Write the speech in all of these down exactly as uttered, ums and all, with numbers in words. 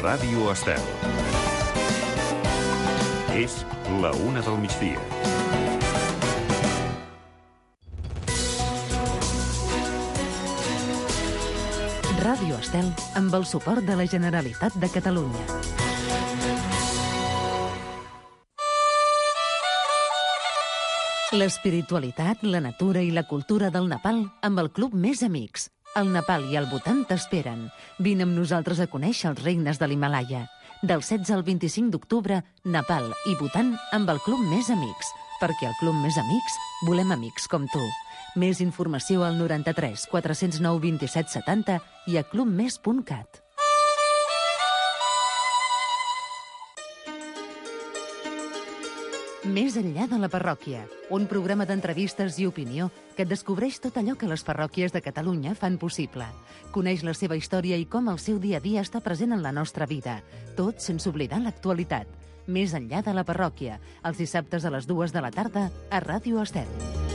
Ràdio Estel. És la una del migdia. Ràdio Estel, amb el suport de la Generalitat de Catalunya. L'espiritualitat, la natura i la cultura del Nepal amb el Club Més Amics. El Nepal i el Bhutan t'esperen. Vine amb nosaltres a conèixer els regnes de l'Himàlaia. Del setze al vint-i-cinc d'octubre, Nepal i Bhutan amb el Club Més Amics. Perquè al Club Més Amics volem amics com tu. Més informació al noranta-tres quatre-cents nou vint-i-set setanta i a clubmes punt cat. Més enllà de la parròquia, un programa d'entrevistes i opinió que et descobreix tot allò que les parròquies de Catalunya fan possible. Coneix la seva història i com el seu dia a dia està present en la nostra vida, tot sense oblidar l'actualitat. Més enllà de la parròquia, els dissabtes a les dues de la tarda a Ràdio Estel.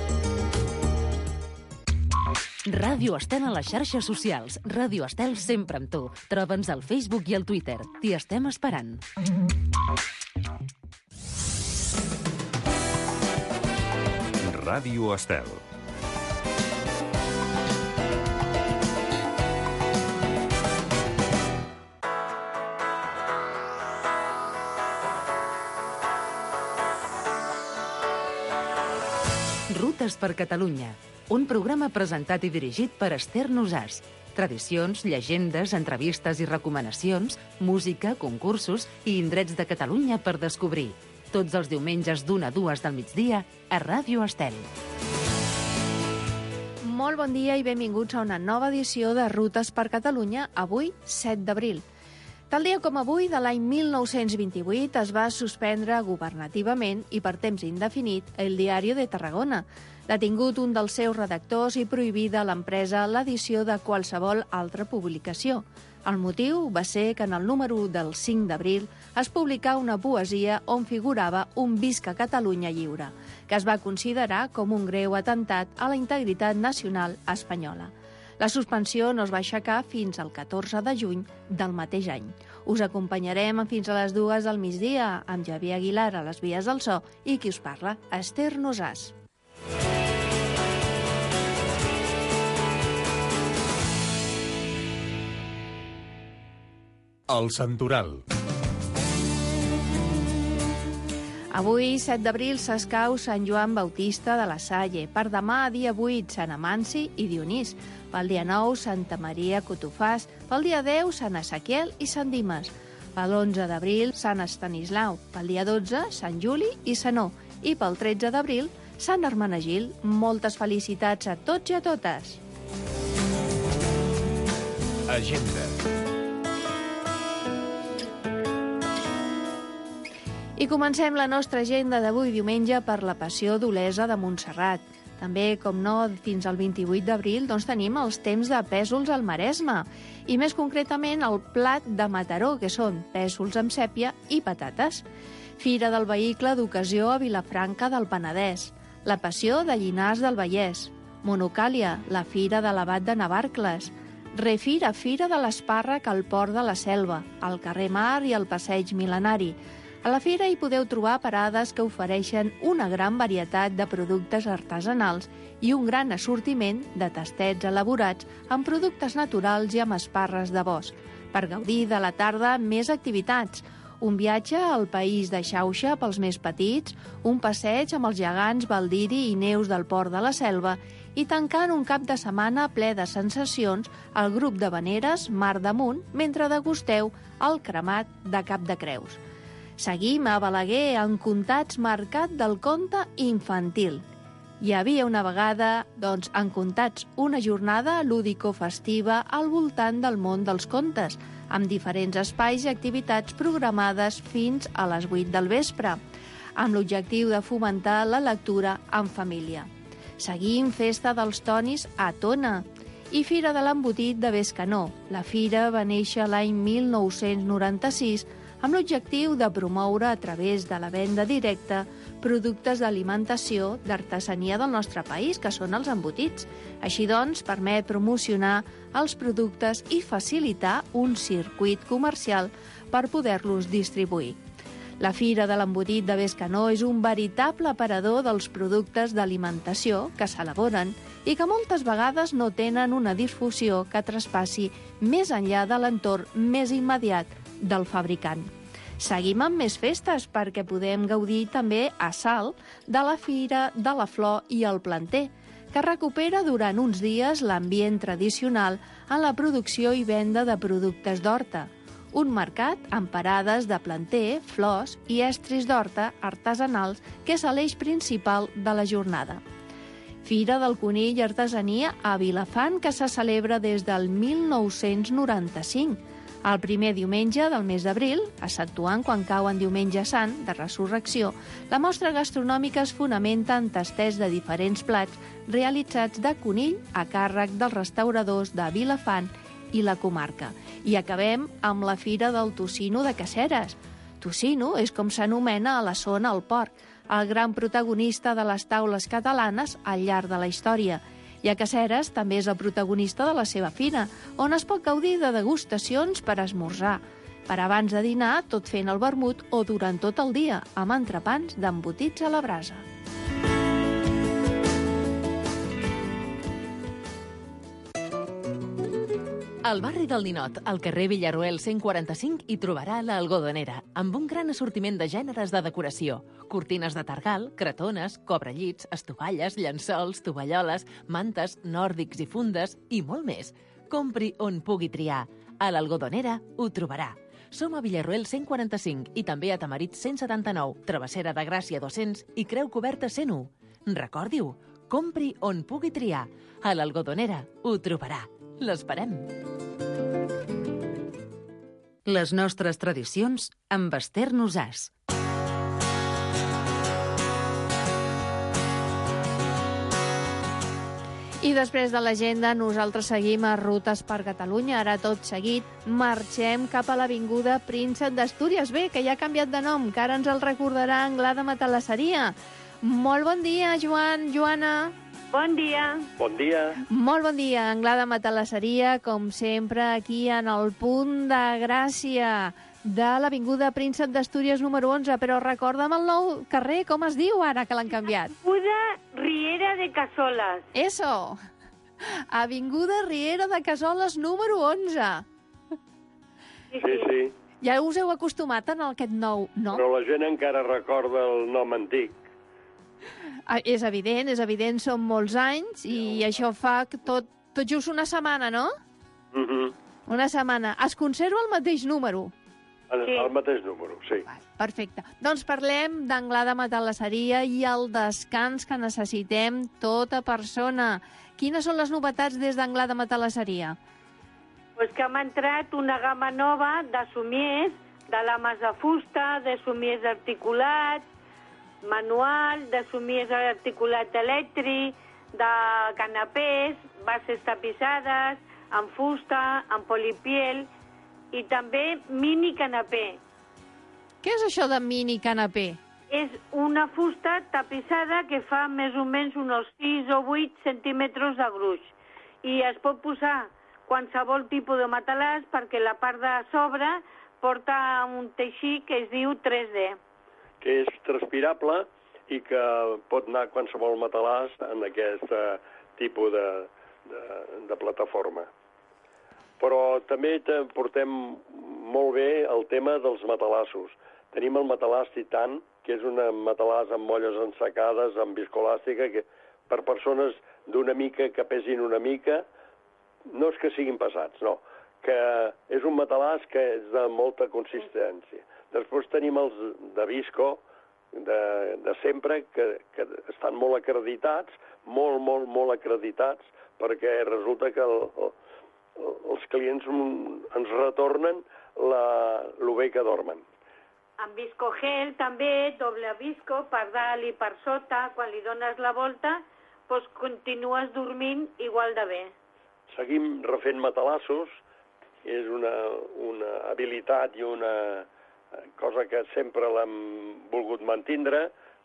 Ràdio Estel a les xarxes socials. Ràdio Estel sempre amb tu. Troba'ns al Facebook i al Twitter. T'hi estem esperant. Ràdio Estel. Rutes per Catalunya. Un programa presentat i dirigit per Esther Nosàs. Tradicions, llegendes, entrevistes i recomanacions, música, concursos i indrets de Catalunya per descobrir. Tots els diumenges d'una a dues del migdia a Ràdio Estel. Molt bon dia i benvinguts a una nova edició de Rutes per Catalunya, avui set d'abril. Tal dia com avui, de l'any mil nou-cents vint-i-vuit, es va suspendre governativament i per temps indefinit el Diari de Tarragona. Detingut un dels seus redactors i prohibida a l'empresa l'edició de qualsevol altra publicació. El motiu va ser que en el número del cinc d'abril es publicà una poesia on figurava un Visca Catalunya lliure, que es va considerar com un greu atemptat a la integritat nacional espanyola. La suspensió no es va aixecar fins al catorze de juny del mateix any. Us acompanyarem fins a les dues del migdia amb Javier Aguilar a les vies del so i qui us parla, Esther Nosàs. El Santoral. Avui, set d'abril, s'escau Sant Joan Bautista de la Salle. Per demà, dia vuit, Sant Amanci i Dionís. Pel dia nou, Santa Maria Cotofàs. Pel dia deu, Sant Ezequiel i Sant Dimes. Per l'onze d'abril, Sant Estanislau. Pel dia dotze, Sant Juli i Zenó. I pel tretze d'abril, Sant Hermenegil. Moltes felicitats a tots i a totes. Agenda. I comencem la nostra agenda d'avui diumenge per la Passió d'Olesa de Montserrat. També, com no, fins al vint-i-vuit d'abril doncs tenim els temps de pèsols al Maresme i més concretament el plat de Mataró, que són pèsols amb sèpia i patates. Fira del vehicle d'ocasió a Vilafranca del Penedès. La Passió de Llinars del Vallès. Monocàlia, la Fira de l'Abat de Navarcles. Refira, Fira de l'Espàrrec al Port de la Selva, al carrer Mar i al Passeig Mil·lenari. A la fira hi podeu trobar parades que ofereixen una gran varietat de productes artesanals i un gran assortiment de tastets elaborats amb productes naturals i amb esparres de bosc. Per gaudir de la tarda, més activitats. Un viatge al país de Xauxa pels més petits, un passeig amb els gegants Baldiri i Neus del Port de la Selva i tancant un cap de setmana ple de sensacions al grup de Veneres Mar damunt mentre degusteu el cremat de Cap de Creus. Seguim a Balaguer en Contats Mercat del Conte Infantil. Hi havia una vegada, doncs, en Contats, una jornada lúdico-festiva al voltant del món dels contes, amb diferents espais i activitats programades fins a les vuit del vespre, amb l'objectiu de fomentar la lectura en família. Seguim Festa dels Tonis a Tona i Fira de l'Embotit de Bescanó. La fira va néixer l'any mil nou-cents noranta-sis amb l'objectiu de promoure a través de la venda directa productes d'alimentació d'artesania del nostre país, que són els embotits. Així doncs, permet promocionar els productes i facilitar un circuit comercial per poder-los distribuir. La Fira de l'Embotit de Bescanó és un veritable aparador dels productes d'alimentació que s'elaboren i que moltes vegades no tenen una difusió que traspassi més enllà de l'entorn més immediat del fabricant. Seguim amb més festes perquè podem gaudir també a Salt de la Fira de la Flor i el Planter, que recupera durant uns dies l'ambient tradicional en la producció i venda de productes d'horta. Un mercat amb parades de planter, flors i estris d'horta artesanals que és l'eix principal de la jornada. Fira del Conill i Artesania a Vilafant, que se celebra des del mil nou-cents noranta-cinc. El primer diumenge del mes d'abril, exceptuant quan cau en diumenge sant de resurrecció, la mostra gastronòmica es fonamenta en tasters de diferents plats realitzats de conill a càrrec dels restauradors de Vilafant i la comarca. I acabem amb la Fira del Tocino de Caseres. Tocino és com s'anomena a la zona el porc, el gran protagonista de les taules catalanes al llarg de la història. I a Caseres també és el protagonista de la seva fira, on es pot gaudir de degustacions per esmorzar, per abans de dinar, tot fent el vermut, o durant tot el dia, amb entrepans d'embotits a la brasa. Al barri del Ninot, al carrer Villarroel cent quaranta-cinc, hi trobarà l'Algodonera, amb un gran assortiment de gèneres de decoració. Cortines de targal, cretones, cobrellits, estovalles, llençols, tovalloles, mantes, nòrdics i fundes i molt més. Compri on pugui triar. A l'Algodonera ho trobarà. Som a Villarroel cent quaranta-cinc i també a Tamarit cent setanta-nou, Travessera de Gràcia dos-cents i Creu Coberta cent u. Recordi-ho, compri on pugui triar. A l'Algodonera ho trobarà. L'esperem. Les nostres tradicions amb Esther Nosàs. I després de l'agenda, nosaltres seguim a Rutes per Catalunya. Ara, tot seguit, marxem cap a l'Avinguda Príncep d'Astúries. Bé, que ja ha canviat de nom, que ara ens el recordarà Anglada Matalasseria. Molt bon dia, Joan, Joana. Bon dia. Bon dia. Molt bon dia, Anglada Matalasseria, com sempre, aquí en el punt de gràcia de l'Avinguda Príncep d'Astúries número onze. Però recorda'm el nou carrer, com es diu ara que l'han canviat? Avinguda Riera de Casoles. Eso. Avinguda Riera de Casoles número onze. Sí, Sí, sí. Ja us heu acostumat a aquest nou, no? Però la gent encara recorda el nom antic. Ah, és evident, és evident, són molts anys i això fa que tot, tot just una setmana, no? Uh -huh. Una setmana. Es conserva el mateix número? El, Sí. el mateix número, sí. Val, perfecte. Doncs parlem d'Anglada Matalasseria i el descans que necessitem tota persona. Quines són les novetats des d'Anglada Matalasseria? Pues que hem entrat una gamma nova de somiers, de lames de fusta, de somiers articulats, manual, de somiers articulat elèctric, de canapés, bases tapissades, amb fusta, amb polipiel i també mini canapé. Què és això de mini canapé? És una fusta tapissada que fa més o menys uns sis o vuit centímetres de gruix i es pot posar qualsevol tipus de matalàs perquè la part de sobre porta un teixit que es diu tres D. Que és transpirable i que pot anar qualsevol matalàs en aquest uh, tipus de, de, de plataforma. Però també te portem molt bé el tema dels matalassos. Tenim el matalàs Titan, que és una matalàs amb molles ensacades, amb viscolàstica, que per persones d'una mica que pesin una mica, no és que siguin pesats, no, que és un matalàs que és de molta consistència. Després tenim els de visco, de, de sempre, que, que estan molt acreditats, molt, molt, molt acreditats, perquè resulta que el, el, els clients ens retornen la, el bé que dormen. Amb viscogel també, doble visco, per dalt i per sota, quan li dones la volta, doncs continues dormint igual de bé. Seguim refent matalassos, és una, una habilitat i una cosa que sempre l'hem volgut mantindre.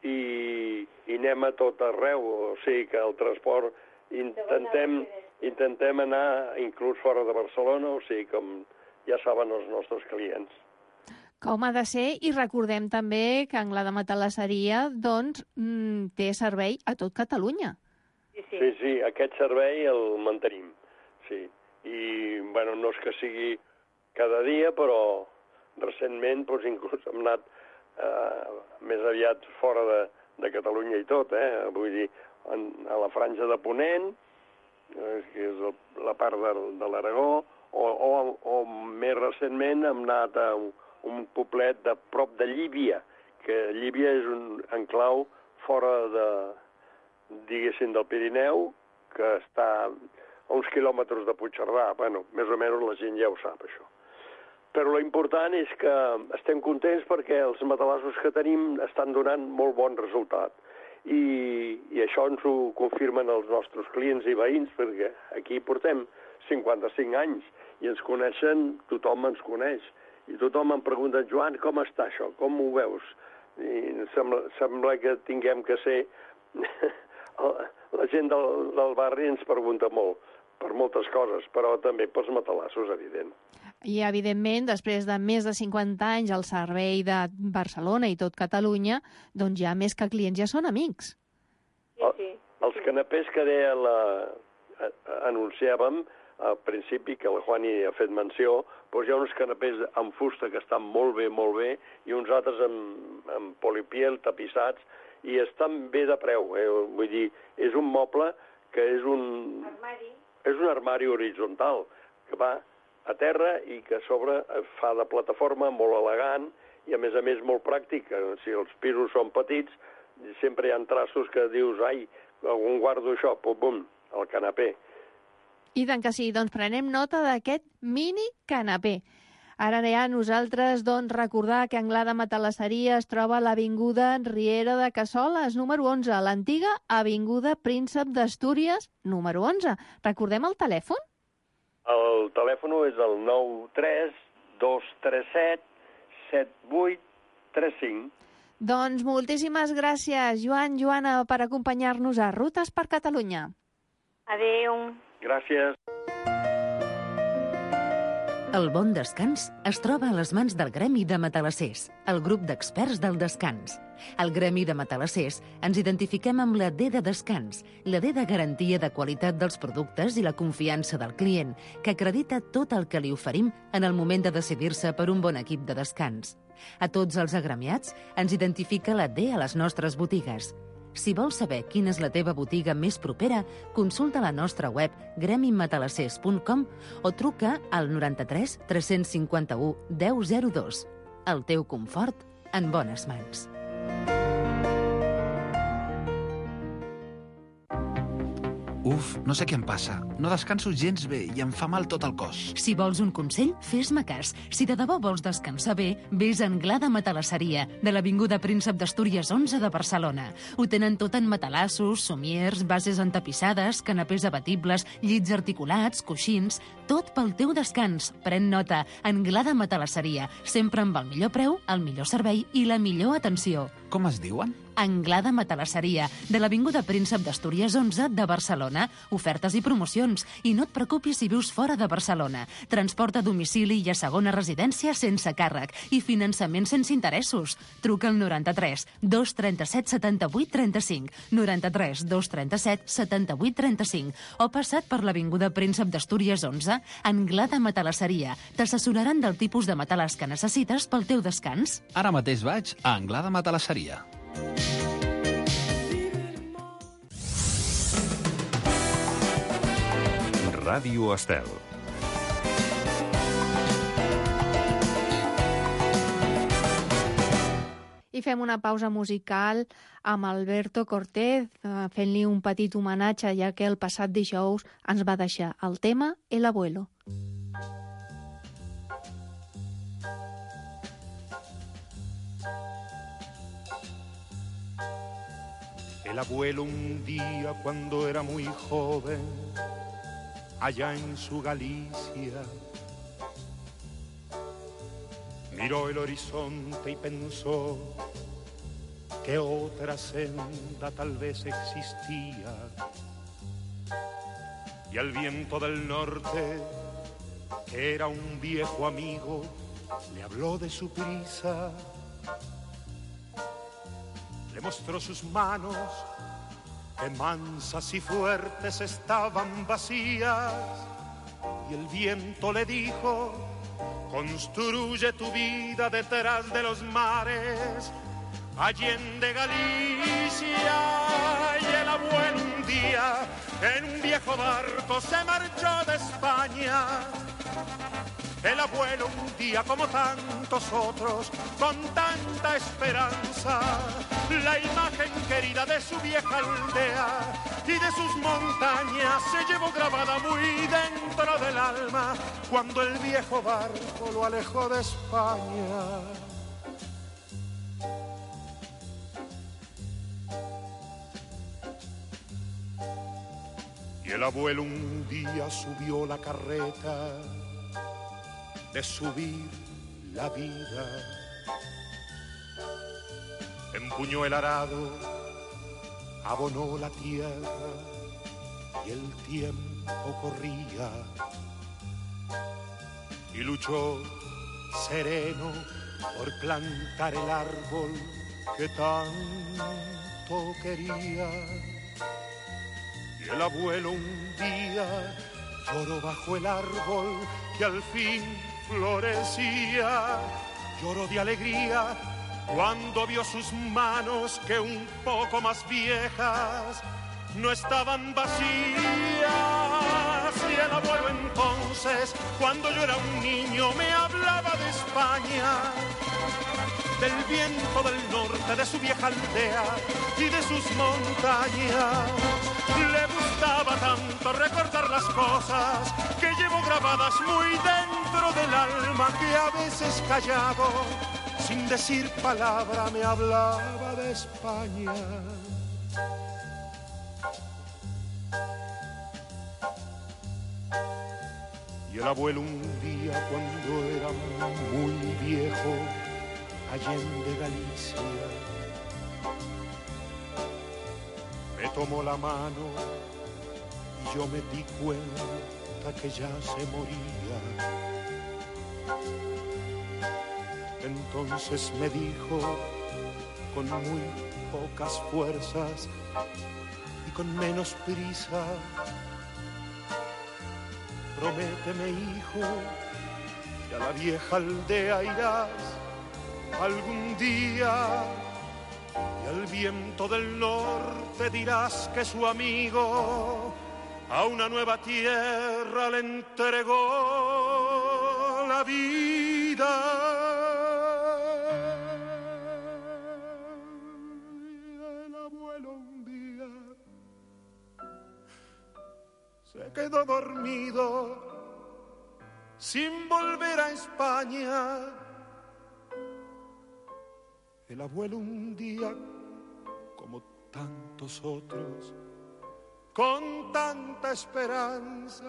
i, i anem a tot arreu, o sigui que el transport intentem, intentem anar inclús fora de Barcelona, o sigui com ja saben els nostres clients. Com ha de ser, i recordem també que Anglada Matalasseria doncs, mm, té servei a tot Catalunya. Sí, sí. Sí, sí, aquest servei el mantenim, sí. I, bueno, no és que sigui cada dia, però recentment doncs, inclús hem anat eh, més aviat fora de, de Catalunya i tot, eh? Vull dir, en, a la franja de Ponent, eh, que és el, la part de, de l'Aragó, o, o, o més recentment hem anat a un, un poblet de prop de Llívia, que Llívia és un enclau fora de, diguéssim, del Pirineu, que està a uns quilòmetres de Puigcerdà. Bueno, més o menys la gent ja ho sap, això. Però l'important és que estem contents perquè els matalassos que tenim estan donant molt bon resultat. I, i això ens ho confirmen els nostres clients i veïns, perquè aquí portem cinquanta-cinc anys i ens coneixen, tothom ens coneix. I tothom em pregunta, Joan, com està això? Com ho veus? I sembla, sembla que tinguem que ser... La gent del, del barri ens pregunta molt per moltes coses, però també pels matalassos, evident. I, evidentment, després de més de cinquanta anys al servei de Barcelona i tot Catalunya, doncs ja més que clients ja són amics. Sí, sí. El, els canapés que deia la, anunciàvem al principi, que el Juan hi ha fet menció, doncs hi ha uns canapés amb fusta que estan molt bé, molt bé, i uns altres amb, amb polipiel tapissats, i estan bé de preu. Eh? Vull dir, és un moble que és un... Armari. És un armari horitzontal, que va a terra i que a sobre fa de plataforma, molt elegant, i a més a més molt pràctic. Si els pisos són petits, sempre hi ha traços que dius, ai, on guardo això? Pum, bum, el canapé. I tant que sí, doncs prenem nota d'aquest mini canapé. Ara ja nosaltres doncs, recordar que Anglada Matalasseria es troba a l'Avinguda Riera de Cassoles, número onze, l'antiga Avinguda Príncep d'Astúries, número onze. Recordem el telèfon? El telèfon és el nou tres dos tres set set vuit tres cinc. Doncs moltíssimes gràcies, Joan, Joana, per acompanyar-nos a Rutes per Catalunya. Adéu. Gràcies. El bon descans es troba a les mans del Gremi de Matalassers, el grup d'experts del descans. Al Gremi de Matalassers ens identifiquem amb la D de descans, la D de garantia de qualitat dels productes i la confiança del client, que acredita tot el que li oferim en el moment de decidir-se per un bon equip de descans. A tots els agremiats ens identifica la D a les nostres botigues. Si vols saber quina és la teva botiga més propera, consulta la nostra web gremi matalassers punt com o truca al noranta-tres tres cinquanta-u deu zero dos. El teu confort en bones mans. Uf, no sé què em passa. No descanso gens bé i em fa mal tot el cos. Si vols un consell, fes-me cas. Si de debò vols descansar bé, vés a Anglada Matalasseria, de l'Avinguda Príncep d'Astúries onze de Barcelona. Ho tenen tot en matalassos, somiers, bases entapissades, canapés abatibles, llits articulats, coixins... Tot pel teu descans. Pren nota. Anglada Matalasseria. Sempre amb el millor preu, el millor servei i la millor atenció. Com es diuen? Anglada Matalasseria, de l'Avinguda Príncep d'Astúries onze de Barcelona. Ofertes i promocions. I no et preocupis si vius fora de Barcelona. Transport a domicili i a segona residència sense càrrec. I finançament sense interessos. Truca al noranta-tres dos trenta-set setanta-vuit trenta-cinc, noranta-tres dos trenta-set setanta-vuit trenta-cinc o passat per l'Avinguda Príncep d'Astúries onze, Anglada Matalasseria. T'assessoraran del tipus de matalàs que necessites pel teu descans. Ara mateix vaig a Anglada Matalasseria. Ràdio Estel. I fem una pausa musical amb Alberto Cortés, fent-li un petit homenatge, ja que el passat dijous ens va deixar el tema El abuelo. El abuelo un día cuando era muy joven, allá en su Galicia, miró el horizonte y pensó que otra senda tal vez existía. Y al viento del norte, que era un viejo amigo, le habló de su prisa. Le mostró sus manos, que mansas y fuertes estaban vacías. Y el viento le dijo: construye tu vida detrás de los mares, allende Galicia. Y el abuelo un día en un viejo barco se marchó de España. El abuelo un día, como tantos otros, con tanta esperanza, la imagen querida de su vieja aldea y de sus montañas se llevó grabada muy dentro del alma cuando el viejo barco lo alejó de España. Y el abuelo un día subió la carreta de subir la vida. Empuñó el arado, abonó la tierra y el tiempo corría. Y luchó sereno por plantar el árbol que tanto quería. Y el abuelo un día lloró bajo el árbol que al fin florecía. Lloró de alegría cuando vio sus manos, que un poco más viejas no estaban vacías. Y el abuelo entonces, cuando yo era un niño, me hablaba de España, del viento del norte, de su vieja aldea y de sus montañas. Le gustaba tanto recordar las cosas que llevo grabadas muy dentro del alma, que a veces callado, sin decir palabra, me hablaba de España. Y el abuelo un día, cuando era muy viejo, allende Galicia, me tomó la mano y yo me di cuenta que ya se moría. Entonces me dijo con muy pocas fuerzas y con menos prisa: prométeme, hijo, que a la vieja aldea irás algún día, y al viento del norte dirás que su amigo a una nueva tierra le entregó la vida. Y el abuelo un día se quedó dormido sin volver a España. El abuelo un día, como tantos otros, con tanta esperanza.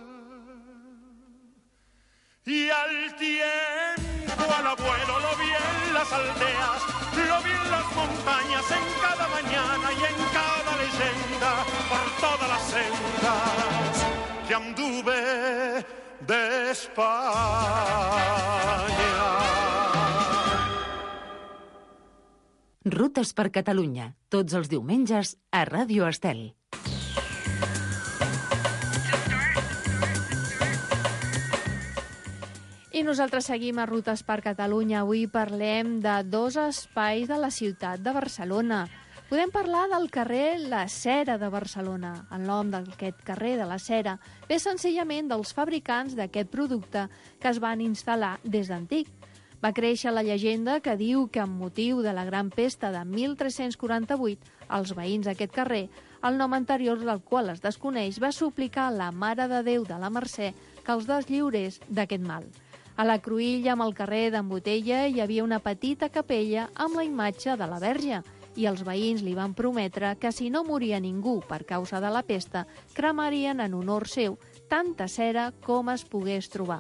Y al tiempo al abuelo lo vi en las aldeas, lo vi en las montañas, en cada mañana y en cada leyenda, por todas las sendas que anduve de España. Rutes per Catalunya, tots els diumenges a Ràdio Estel. I nosaltres seguim a Rutes per Catalunya. Avui parlem de dos espais de la ciutat de Barcelona. Podem parlar del carrer La Cera de Barcelona. El nom d'aquest carrer de La Cera ve senzillament dels fabricants d'aquest producte que es van instal·lar des d'antic. Va créixer la llegenda que diu que amb motiu de la Gran Pesta de mil tres-cents quaranta-vuit, els veïns d'aquest carrer, el nom anterior del qual es desconeix, va suplicar a la Mare de Déu de la Mercè que els deslliurés d'aquest mal. A la cruïlla amb el carrer d'en Botella hi havia una petita capella amb la imatge de la Verge i els veïns li van prometre que si no moria ningú per causa de la pesta, cremarien en honor seu tanta cera com es pogués trobar.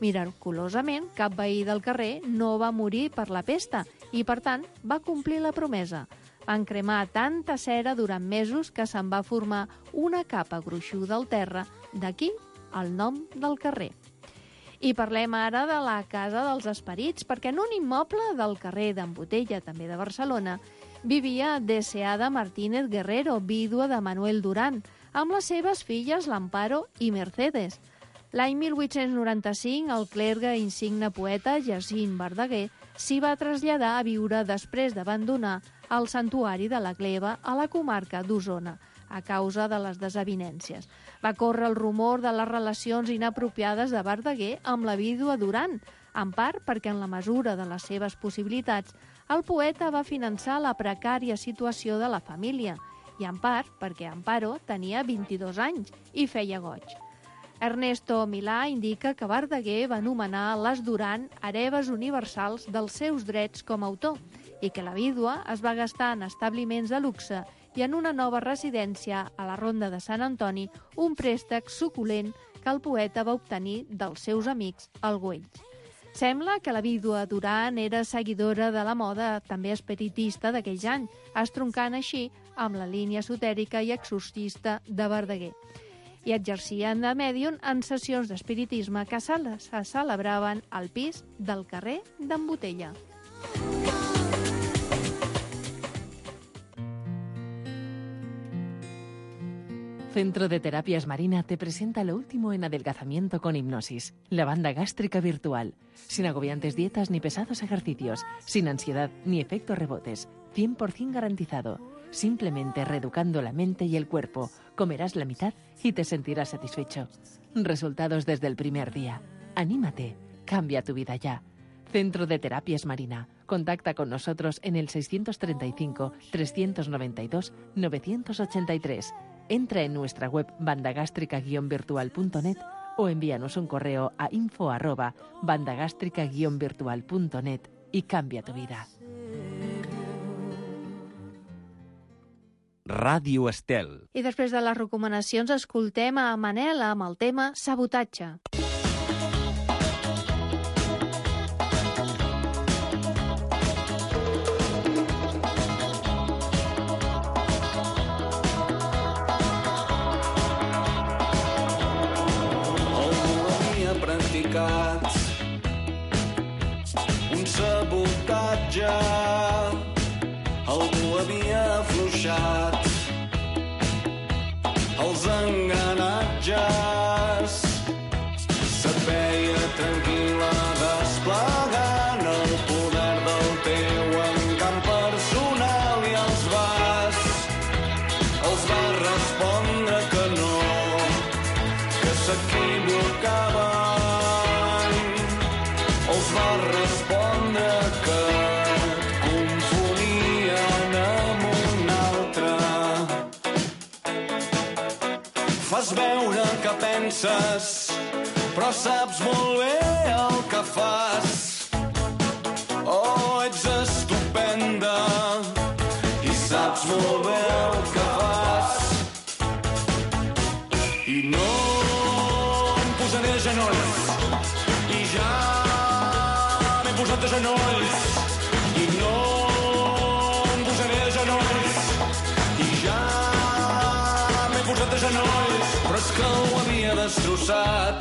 Miraculosament, cap veí del carrer no va morir per la pesta i, per tant, va complir la promesa. Van cremar tanta cera durant mesos que se'n va formar una capa gruixuda al terra, d'aquí el nom del carrer. I parlem ara de la Casa dels Esperits, perquè en un immoble del carrer d'en Botella, també de Barcelona, vivia Deseada Martínez Guerrero, vídua de Manuel Durán, amb les seves filles l'Amparo i Mercedes. L'any mil vuit-cents noranta-cinc, el clergue insigne poeta Jacint Verdaguer s'hi va traslladar a viure després d'abandonar el santuari de la Gleva a la comarca d'Osona, a causa de les desavinences. Va córrer el rumor de les relacions inapropiades de Verdaguer amb la vídua Duran, en part perquè en la mesura de les seves possibilitats el poeta va finançar la precària situació de la família i en part perquè Amparo tenia vint-i-dos anys i feia goig. Ernesto Milà indica que Verdaguer va anomenar les Duran hereves universals dels seus drets com a autor i que la vídua es va gastar en establiments de luxe i en una nova residència a la Ronda de Sant Antoni un préstec suculent que el poeta va obtenir dels seus amics al Güell. Sembla que la vídua Duran era seguidora de la moda també espiritista d'aquells anys, estroncant així amb la línia esotèrica i exorcista de Verdaguer. I exercien de mèdium en sessions d'espiritisme que se celebraven al pis del carrer d'en Botella. Centro de Terapias Marina te presenta lo último en adelgazamiento con hipnosis, la banda gástrica virtual, sin agobiantes dietas ni pesados ejercicios, sin ansiedad ni efectos rebotes, cien por ciento garantizado. Simplemente reeducando la mente y el cuerpo, comerás la mitad y te sentirás satisfecho. Resultados desde el primer día. Anímate, cambia tu vida ya. Centro de Terapias Marina. Contacta con nosotros en el seiscientos treinta y cinco, trescientos noventa y dos, novecientos ochenta y tres. Entra en nuestra web bandagástrica guion virtual punto net o envíanos un correo a info arroba bandagástrica guion virtual punto net y cambia tu vida. Ràdio Estel. I després de les recomanacions escoltem a Manel amb el tema Sabotatge. Un sabotatge, algú havia afluixat els enganatges, se't veia tranquil·la desplegant el poder del teu encant personal i els vas els vas respondre que no, que s'equivocava. Els va respondre que et confonien amb un altre. Fas veure que penses, però saps molt bé el que fas. Oh, ets estupenda i saps molt bé el que fas. I no em posaré a genolls i ja posat de genolls i no em posaré de genolls i ja m'he posat de genolls, però és que ho havia destrossat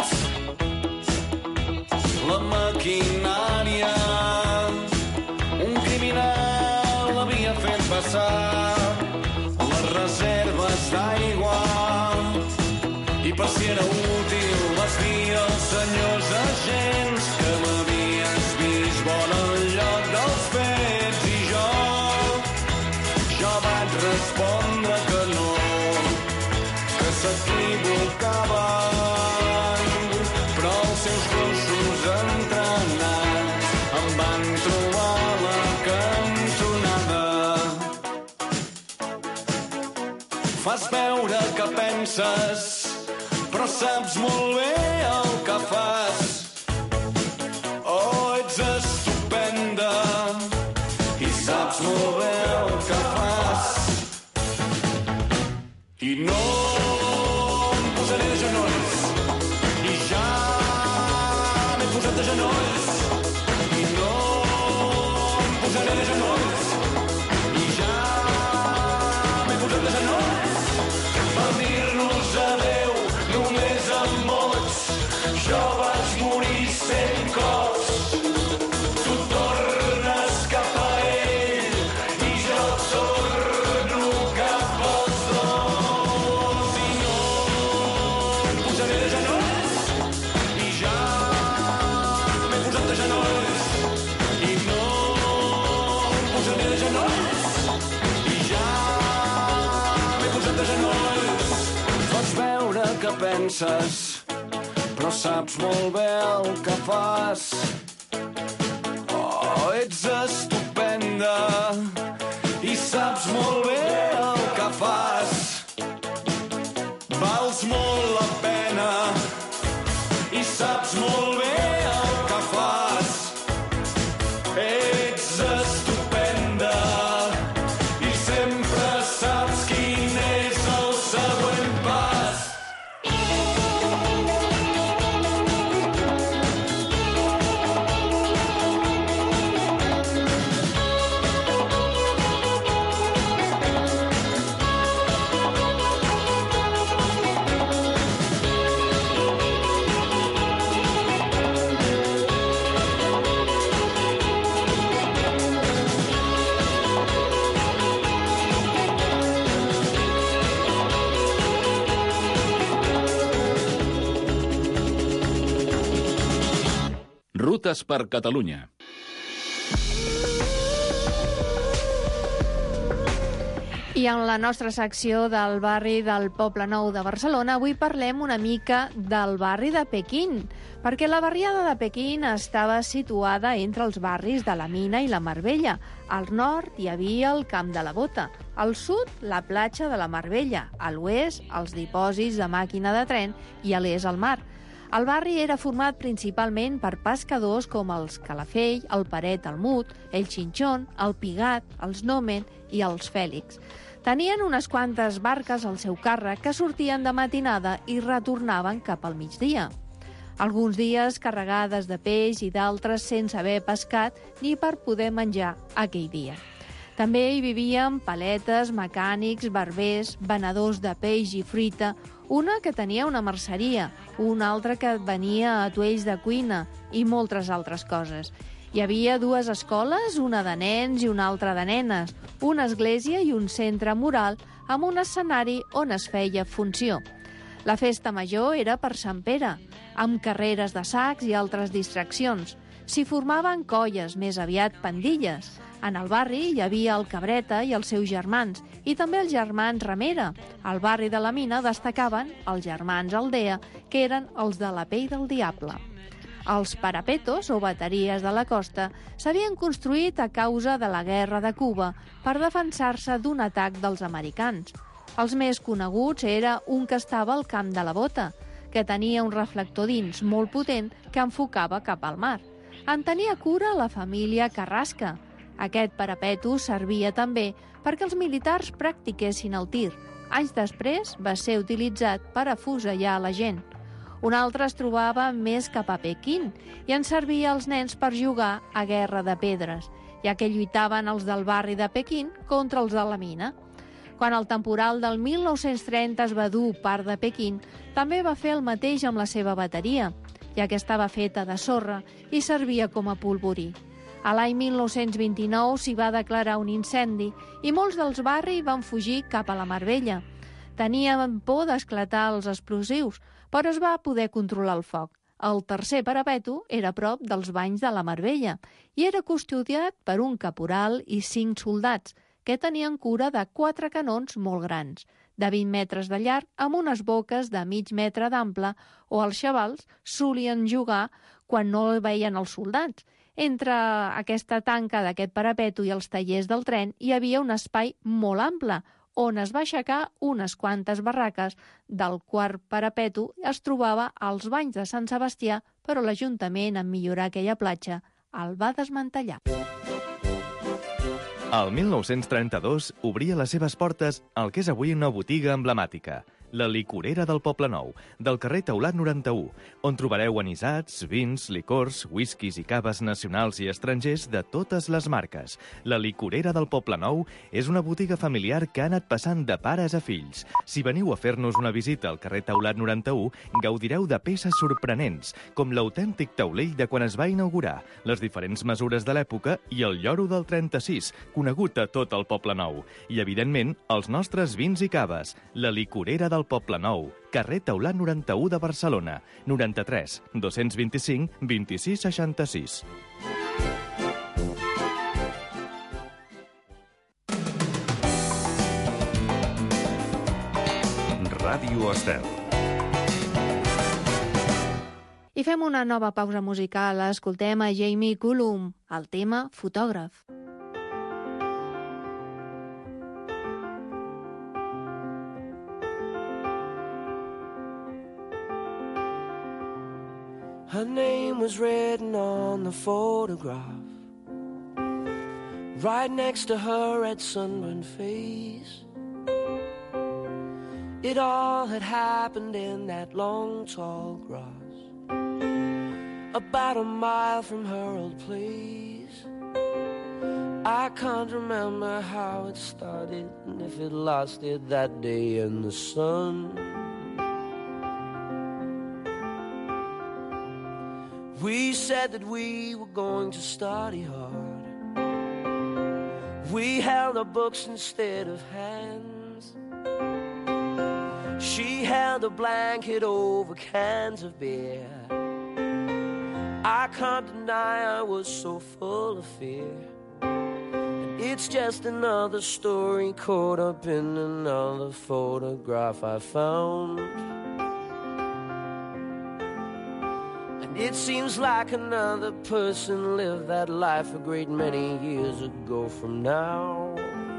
la maquinària, un criminal l'havia fet passar les reserves d'aigua i per si era útil vas dir als senyors agents que m'havies vist bon al lloc dels fets i jo, jo vaig respondre que no, que s'equivocaven, però els seus gossos entrenats em van trobar la cantonada. Fas veure que penses, però saps molt bé el que fas. Oh, ets estupenda i saps molt bé el que fas. I no em posaré de genolls i ja m'he posat de genolls i no em posaré de genolls i ja m'he posat de genolls per dir-nos adeu només amb mots. Jo vaig morir cent cops, tu tornes cap a ell i jo torno cap als dos i no em posaré de genolls i ja m'he posat de genolls i no em posaré de genolls i ja m'he posat de genolls. Pots veure que penses però saps molt bé el que fas. Oh, ets estupenda i saps molt bé el que fas. Vals molt la pena i saps molt bé el que fas. Ets estupenda i sempre saps quin és el següent pas. Rutes per Catalunya. I en la nostra secció del barri del Poble Nou de Barcelona avui parlem una mica del barri de Pequín, perquè la barriada de Pequín estava situada entre els barris de la Mina i la Mar Bella. Al nord hi havia el Camp de la Bota, al sud la platja de la Mar Bella, a l'oest els dipòsits de màquina de tren i a l'est el mar. El barri era format principalment per pescadors com els Calafell, el Paret, el Mut, el Xinxón, el Pigat, els Nomen i els Fèlix. Tenien unes quantes barques al seu càrrec que sortien de matinada i retornaven cap al migdia. Alguns dies carregades de peix i d'altres sense haver pescat ni per poder menjar aquell dia. També hi vivien paletes, mecànics, barbers, venedors de peix i fruita, una que tenia una merceria, una altra que venia a atuells de cuina i moltes altres coses. Hi havia dues escoles, una de nens i una altra de nenes, una església i un centre moral amb un escenari on es feia funció. La festa major era per Sant Pere, amb carreres de sacs i altres distraccions. S'hi formaven colles, més aviat pandilles. En el barri hi havia el Cabreta i els seus germans, i també els germans Ramera. Al barri de la Mina destacaven els germans Aldea, que eren els de la pell del diable. Els parapetos, o bateries de la costa, s'havien construït a causa de la guerra de Cuba per defensar-se d'un atac dels americans. Els més coneguts era un que estava al Camp de la Bota, que tenia un reflector dins molt potent que enfocava cap al mar. En tenia cura la família Carrasca. Aquest parapeto servia també perquè els militars practiquessin el tir. Anys després va ser utilitzat per afusellar la gent. Un altre es trobava més cap a Pequín i en servia als nens per jugar a guerra de pedres, ja que lluitaven els del barri de Pequín contra els de la Mina. Quan el temporal del mil nou-cents trenta es va dur part de Pequín, també va fer el mateix amb la seva bateria, ja que estava feta de sorra i servia com a polvorí. A l'any mil nou-cents vint-i-nou s'hi va declarar un incendi i molts dels barris van fugir cap a la Mar Bella. Tenien por d'esclatar els explosius, però es va poder controlar el foc. El tercer parapeto era a prop dels banys de la Mar Bella i era custodiat per un caporal i cinc soldats, que tenien cura de quatre canons molt grans, de vint metres de llarg amb unes boques de mig metre d'ample, o els xavals solien jugar quan no veien els soldats. Entre aquesta tanca d'aquest parapeto i els tallers del tren hi havia un espai molt ample, on es va aixecar unes quantes barraques. Del quart parapeto es trobava als banys de Sant Sebastià, però l'Ajuntament, en millorar aquella platja, el va desmantellar. El mil nou-cents trenta-dos obria les seves portes el que és avui una botiga emblemàtica, la licorera del Poblenou, del carrer Taulat noranta-u, on trobareu anisats, vins, licors, whiskies i caves nacionals i estrangers de totes les marques. La licorera del Poblenou és una botiga familiar que ha anat passant de pares a fills. Si veniu a fer-nos una visita al carrer Taulat noranta-u, gaudireu de peces sorprenents, com l'autèntic taulell de quan es va inaugurar, les diferents mesures de l'època i el lloro del trenta-sis, conegut a tot el Poblenou. I, evidentment, els nostres vins i caves. La licorera del Poblenou, carrer Taulat noranta-u de Barcelona, noranta-tres, dos-cents vint-i-cinc, vint-i-sis seixanta-sis. Ràdio Estel. I fem una nova pausa musical. Escoltem a Jamie Cullum, el tema Fotògraf. Her name was written on the photograph, right next to her red sunburned face. It all had happened in that long tall grass, about a mile from her old place. I can't remember how it started and if it lasted that day in the sun. We said that we were going to study hard. We held our books instead of hands. She held a blanket over cans of beer. I can't deny I was so full of fear. And it's just another story caught up in another photograph I found. It seems like another person lived that life a great many years ago from now.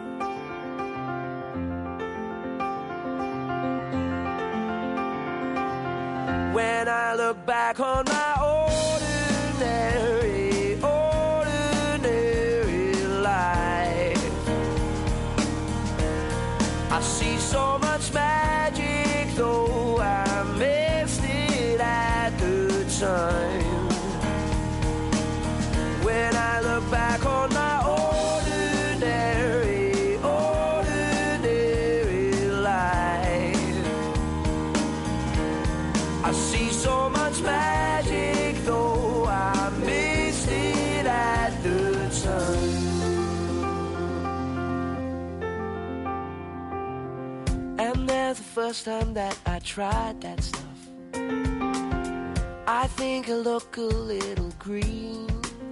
When I look back on my ordinary, ordinary life, I see so much magic, though I missed it at the time. When I look back on my ordinary, ordinary life, I see so much magic, though I missed it at the time. And there's the first time that I tried that stuff, I think I look a little green.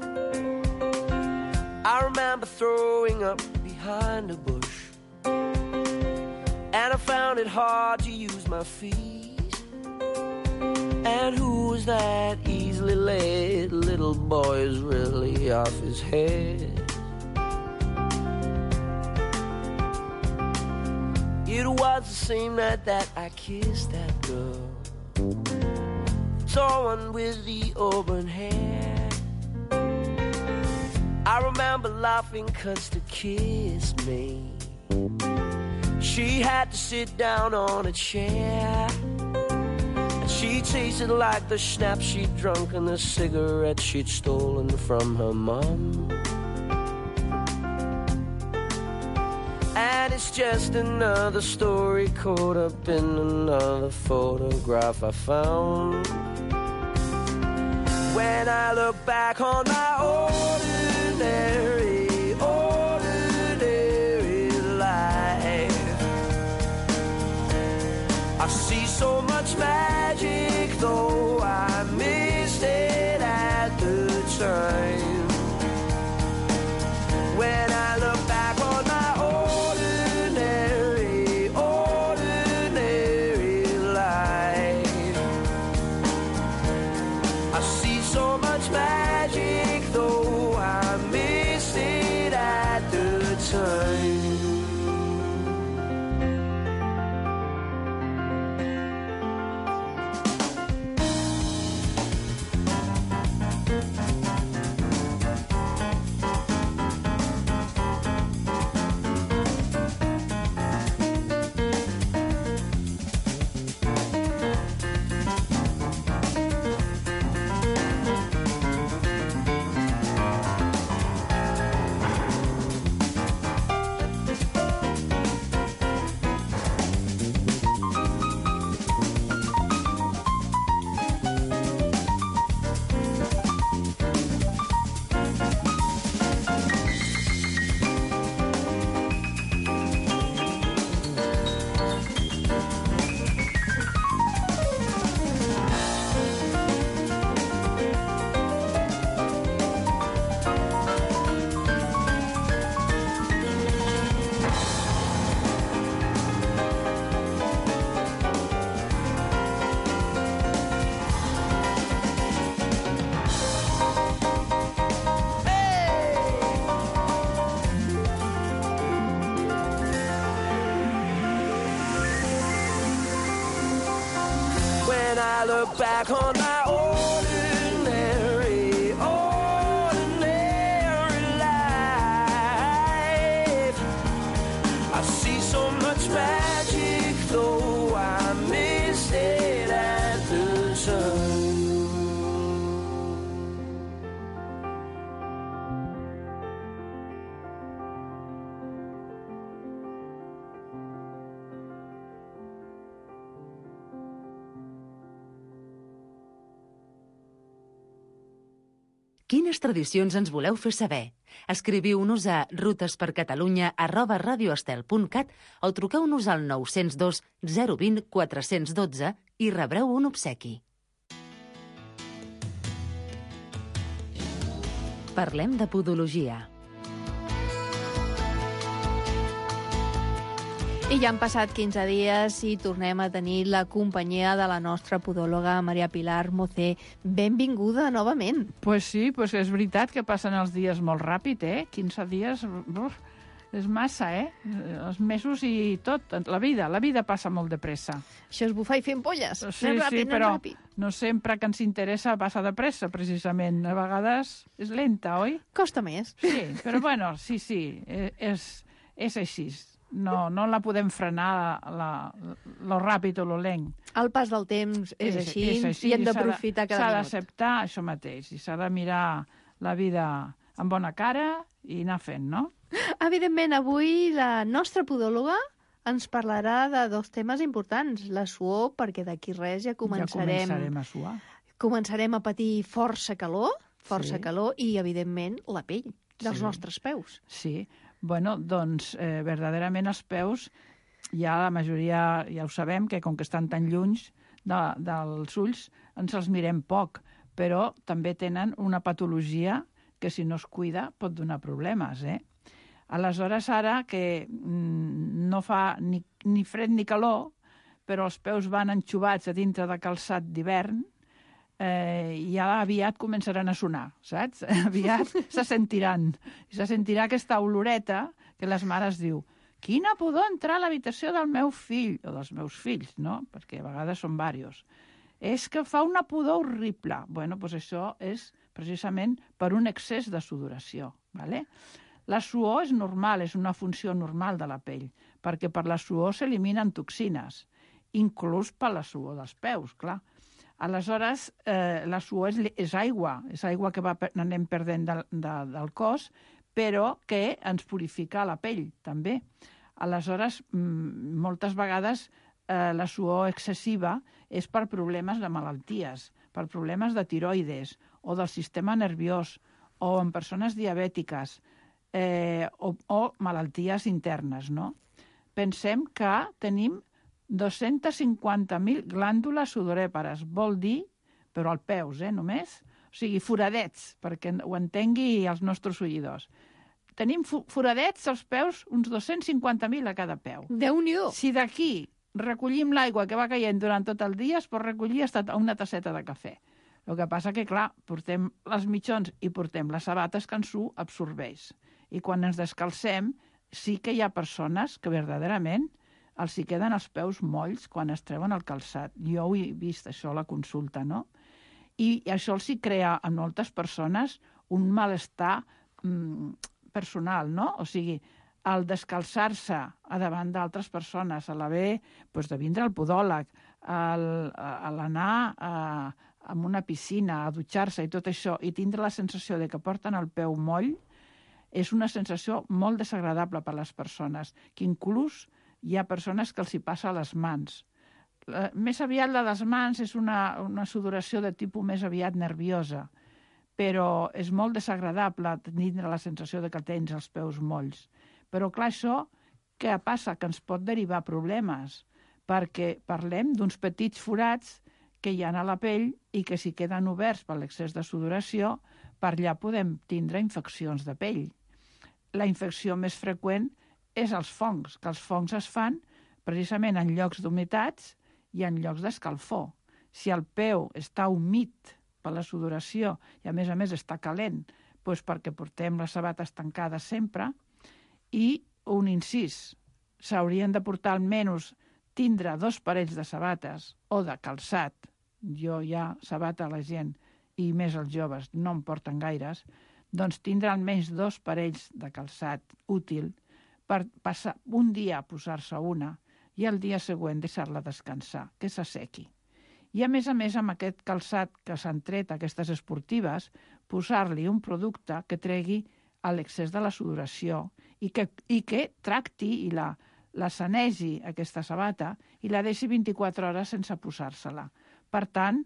I remember throwing up behind a bush, and I found it hard to use my feet. And who was that easily led? Little boy is really off his head. It was the same night that I kissed that girl, tall one with the auburn hair. I remember laughing 'cause to kiss me she had to sit down on a chair. And she tasted like the schnapps she'd drunk and the cigarettes she'd stolen from her mom. And it's just another story caught up in another photograph I found. When I look back on my ordinary, ordinary life, I see so much magic, though I missed it at the time. When I look back on my ordinary, ordinary life, I see so much magic, though I missed it at the time. look back on my ordinary, ordinary life, I see so much magic, though I miss it at the time. Quines tradicions ens voleu fer saber? Escriviu-nos a rutespercatalunya arroba radioestel punt cat o truqueu-nos al nou zero dos zero dos zero quatre un dos i rebreu un obsequi. Parlem de podologia. I ja han passat quinze dies i tornem a tenir la companyia de la nostra podòloga Maria Pilar Mocé. Benvinguda novament. Pues sí, pues és veritat que passen els dies molt ràpid, eh? quinze dies, uf, és massa, eh? Els mesos i tot, la vida, la vida passa molt de pressa. Això és bufar i fent polles. Sí, anem ràpid, sí, però anem ràpid. no sempre que ens interessa passa de pressa, precisament. A vegades és lenta, oi? Costa més. Sí, però bueno, sí, sí, és, és així. No, no la podem frenar, la, lo ràpid o lo lent. El pas del temps és, és, així, és així i hem d'aprofitar cada minut. S'ha d'acceptar això mateix, i s'ha de mirar la vida amb bona cara i anar fent, no? Evidentment, avui la nostra podòloga ens parlarà de dos temes importants. La suor, perquè d'aquí res ja començarem... Ja començarem a suar. Començarem a patir força calor, força sí. calor, i, evidentment, la pell dels sí. nostres peus. Sí. Bueno, doncs, eh, verdaderament els peus, ja la majoria ja ho sabem, que com que estan tan lluny de, dels ulls, ens els mirem poc, però també tenen una patologia que si no es cuida pot donar problemes, eh? Aleshores, ara que mm, no fa ni, ni fred ni calor, però els peus van enxubats a dintre de calçat d'hivern, eh, ja aviat començaran a sonar, saps? Aviat se sentiran. I se sentirà aquesta oloreta que les mares diu quina pudor entrar a l'habitació del meu fill, o dels meus fills, no? Perquè a vegades són diversos. És que fa una pudor horrible. Bueno, doncs això és precisament per un excés de sudoració, ¿vale? La suor és normal, és una funció normal de la pell, perquè per la suor s'eliminen toxines, inclús per la suor dels peus, clar. Aleshores, eh, la suor és, és aigua, és aigua que va, anem perdent de, de, del cos, però que ens purifica la pell, també. Aleshores, moltes vegades eh, la suor excessiva és per problemes de malalties, per problemes de tiroides o del sistema nerviós o en persones diabètiques eh, o, o malalties internes, no? Pensem que tenim dos-centes cinquanta mil glàndules sudorèpares, vol dir, però als peus, eh, només, o sigui, foradets, perquè ho entengui els nostres oïdors. Tenim foradets als peus, uns dos-cents cinquanta mil a cada peu. Déu-n'hi-do! Si d'aquí recollim l'aigua que va caient durant tot el dia, es pot recollir fins a una tasseta de cafè. El que passa que, clar, portem les mitjons i portem les sabates que ens ho absorbeix. I quan ens descalcem, sí que hi ha persones que verdaderament els hi queden els peus molls quan es treuen el calçat. Jo ho he vist, això, a la consulta, no? I això els hi crea a moltes persones un malestar mm, personal, no? O sigui, el descalçar-se a davant d'altres persones, a l'haver doncs, de vindre al podòleg, a l'anar a, a una piscina, a dutxar-se i tot això, i tindre la sensació de que porten el peu moll, és una sensació molt desagradable per a les persones, que inclús hi ha persones que els hi passa a les mans. La, més aviat la dels mans és una, una sudoració de tipus més aviat nerviosa, però és molt desagradable tindre la sensació de que tens els peus molls. Però clar, això què passa? Que ens pot derivar problemes, perquè parlem d'uns petits forats que hi ha a la pell i que si queden oberts per l'excés de sudoració, per allà podem tindre infeccions de pell. La infecció més freqüent és els fongs, que els fongs es fan precisament en llocs d'humitats i en llocs d'escalfor. Si el peu està humit per la sudoració i a més a més està calent, doncs perquè portem les sabates tancades sempre, i un incís, s'haurien de portar almenys tindre dos parells de sabates o de calçat jo ja sabata la gent, i més els joves, no en porten gaires, doncs tindrà almenys dos parells de calçat útil per passar un dia a posar-se una i el dia següent deixar-la descansar, que s'assequi. I a més a més, amb aquest calçat que s'han tret, aquestes esportives, posar-li un producte que tregui l'excés de la sudoració i que, i que tracti i la, la sanegi, aquesta sabata, i la deixi vint-i-quatre hores sense posar-se-la. Per tant,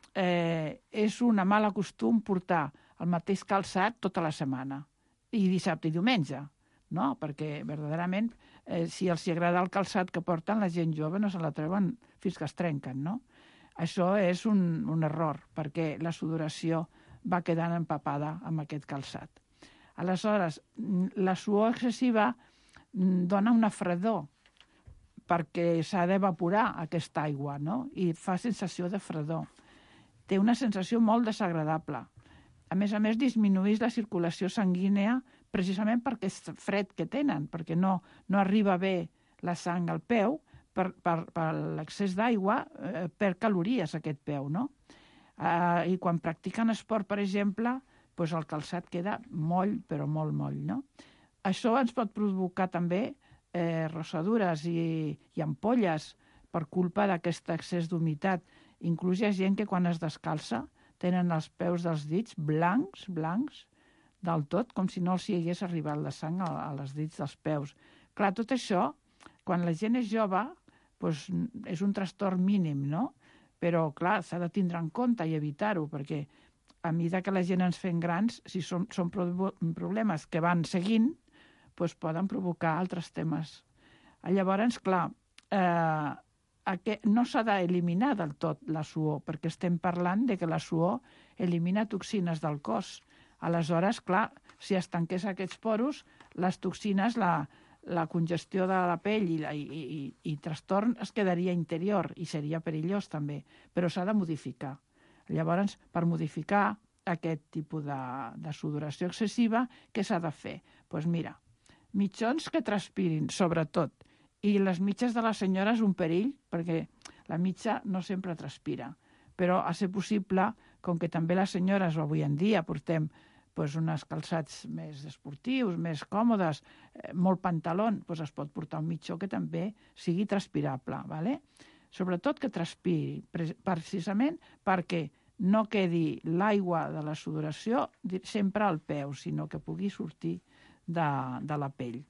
eh, és un mal costum portar el mateix calçat tota la setmana, i dissabte i diumenge, no? Perquè, verdaderament, eh, si els agrada el calçat que porten, la gent jove no se la treuen fins que es trenquen, no? Això és un, un error, perquè la sudoració va quedant empapada amb aquest calçat. Aleshores, la suor excessiva dona una fredor, perquè s'ha d'evaporar aquesta aigua, no? I fa sensació de fredor. Té una sensació molt desagradable. A més a més, disminueix la circulació sanguínea precisament perquè és fred que tenen, perquè no, no arriba bé la sang al peu per, per, per l'excés d'aigua, eh, per calories aquest peu, no? Eh, I quan practiquen esport, per exemple, doncs el calçat queda moll, però molt moll, no? Això ens pot provocar també eh, rossadures i, i ampolles per culpa d'aquest excés d'humitat. Inclús hi ha gent que quan es descalça tenen els peus dels dits blancs, blancs, del tot, com si no els hi hagués arribat la sang a, a les dits dels peus. Clar, tot això, quan la gent és jove, doncs és un trastorn mínim, no? Però, clar, s'ha de tindre en compte i evitar-ho, perquè a mesura que la gent ens fem grans, si són, són problemes que van seguint, doncs poden provocar altres temes. Llavors, clar, eh, Aquest, no s'ha d'eliminar del tot la suor, perquè estem parlant de que la suor elimina toxines del cos. Aleshores, clar, si es tanqués aquests poros, les toxines, la, la congestió de la pell i, la, i, i, i trastorn es quedaria interior i seria perillós també, però s'ha de modificar. Llavors, per modificar aquest tipus de, de sudoració excessiva, què s'ha de fer? Doncs pues mira, mitjons que transpirin, sobretot, i les mitges de la senyora és un perill, perquè la mitja no sempre transpira. Però, a ser possible, com que també les senyores avui en dia portem pues, uns calçats més esportius, més còmodes, eh, molt pantaló, pues, es pot portar un mitjó que també sigui transpirable. ¿Vale? Sobretot que transpiri, precisament perquè no quedi l'aigua de la sudoració sempre al peu, sinó que pugui sortir de, de la pell.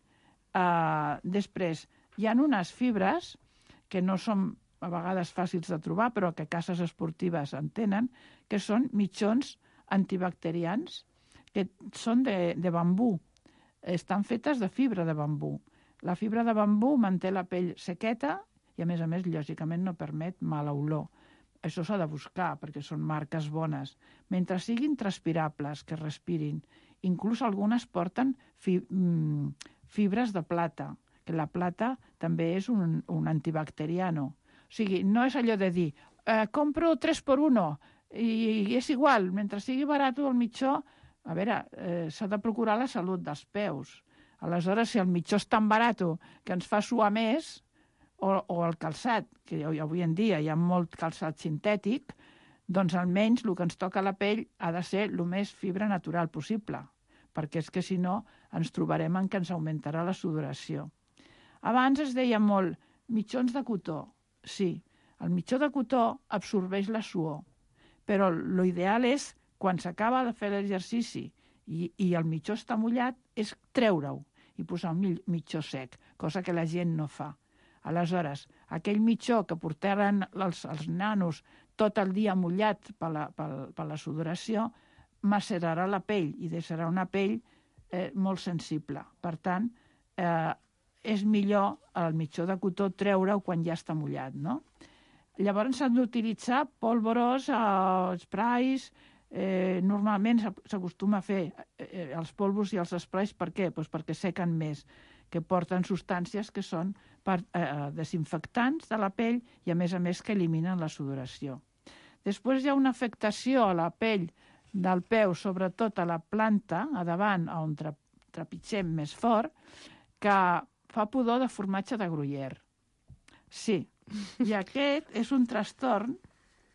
Uh, després, hi ha unes fibres que no són a vegades fàcils de trobar, però que cases esportives en tenen, que són mitjons antibacterians, que són de, de bambú. Estan fetes de fibra de bambú. La fibra de bambú manté la pell sequeta i, a més a més, lògicament no permet mala olor. Això s'ha de buscar, perquè són marques bones. Mentre siguin transpirables, que respirin. Inclús algunes porten fi, mm, fibres de plata, que la plata també és un, un antibacteriano. O sigui, no és allò de dir, eh, compro tres per uno i, i és igual, mentre sigui barat el mitjó, a veure, eh, s'ha de procurar la salut dels peus. Aleshores, si el mitjó és tan barat que ens fa suar més, o, o el calçat, que avui en dia hi ha molt calçat sintètic, doncs almenys el que ens toca a la pell ha de ser el més fibra natural possible, perquè és que si no ens trobarem en que ens augmentarà la sudoració. Abans es deia molt mitjons de cotó. Sí, el mitjó de cotó absorbeix la suor, però l'ideal és, quan s'acaba de fer l'exercici i, i el mitjó està mullat, és treure-ho i posar un mitjó sec, cosa que la gent no fa. Aleshores, aquell mitjó que portaran els, els nanos tot el dia mullat per la, per, per la sudoració, macerarà la pell i deixarà una pell eh, molt sensible. Per tant, eh, és millor el mitjó de cotó treure-ho quan ja està mullat, no? Llavors s'han d'utilitzar pólvoros, eh, sprays, eh, normalment s'acostuma a fer eh, els polvos i els sprays, per què? Pues perquè sequen més, que porten substàncies que són per, eh, desinfectants de la pell i a més a més que eliminen la sudoració. Després hi ha una afectació a la pell del peu, sobretot a la planta, a davant, on trepitgem més fort, que fa pudor de formatge de Gruyère. Sí, i aquest és un trastorn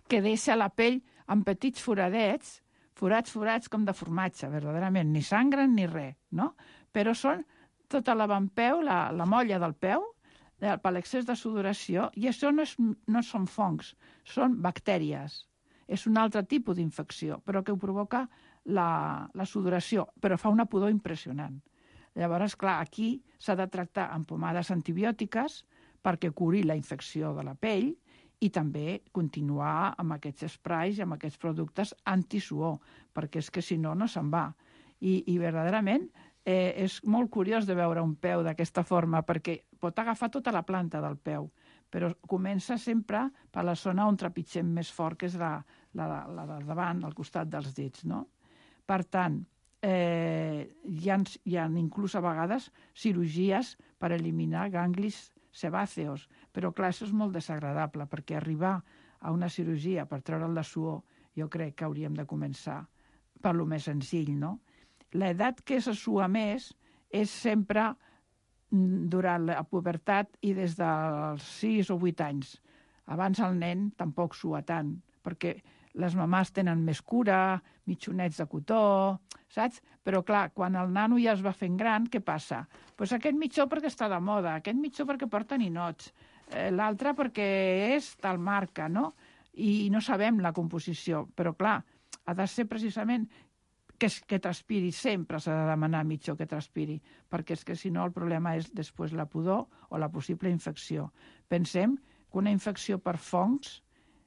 que deixa la pell amb petits foradets, forats, forats com de formatge, verdaderament, ni sangren ni res, no? Però són tota l'avantpeu, la, la molla del peu, de, per l'excés de sudoració, i això no, és, no són fongs, són bactèries. És un altre tipus d'infecció, però que ho provoca la, la sudoració, però fa una pudor impressionant. Llavors, clar, aquí s'ha de tractar amb pomades antibiòtiques perquè curi la infecció de la pell i també continuar amb aquests sprays i amb aquests productes antisuor, perquè és que si no, no se'n va. I, i verdaderament eh, és molt curiós de veure un peu d'aquesta forma, perquè pot agafar tota la planta del peu, però comença sempre per la zona on trepitgem més fort, que és la, la, la de davant, al costat dels dits, no? Per tant, eh, hi, ha, hi ha inclús a vegades cirurgies per eliminar ganglis sebàceos, però clar, això és molt desagradable, perquè arribar a una cirurgia per treure'l de suor, jo crec que hauríem de començar per lo més senzill, no? L'edat que se sua més és sempre durant la pubertat i des dels sis o vuit anys. Abans el nen tampoc sua tant, perquè les mamàs tenen més cura, mitjonets de cotó, saps? Però clar, quan el nano ja es va fent gran, què passa? Doncs pues aquest mitjó perquè està de moda, aquest mitjó perquè porta ninots, eh, l'altre perquè és tal marca, no? I no sabem la composició, però clar, ha de ser precisament que, que transpiri, sempre s'ha de demanar mitjó que transpiri, perquè és que si no el problema és després la pudor o la possible infecció. Pensem que una infecció per fongs